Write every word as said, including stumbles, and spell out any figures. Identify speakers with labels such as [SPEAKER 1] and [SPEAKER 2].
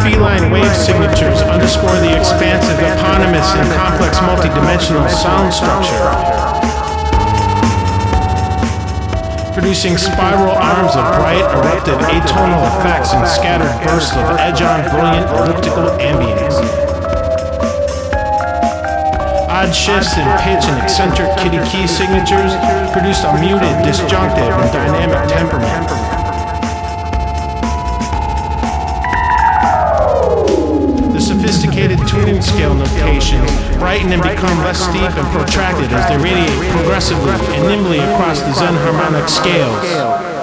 [SPEAKER 1] feline wave signatures underscore the expansive, eponymous, and complex multidimensional sound structure, producing spiral arms of bright, eruptive, atonal effects and scattered bursts of edge-on, brilliant, elliptical ambience. Odd shifts in pitch and eccentric kitty key signatures produce a muted, disjunctive, and dynamic temperament. The sophisticated tuning scale notations brighten and become less steep and protracted as they radiate progressively and nimbly across the Zen harmonic scales.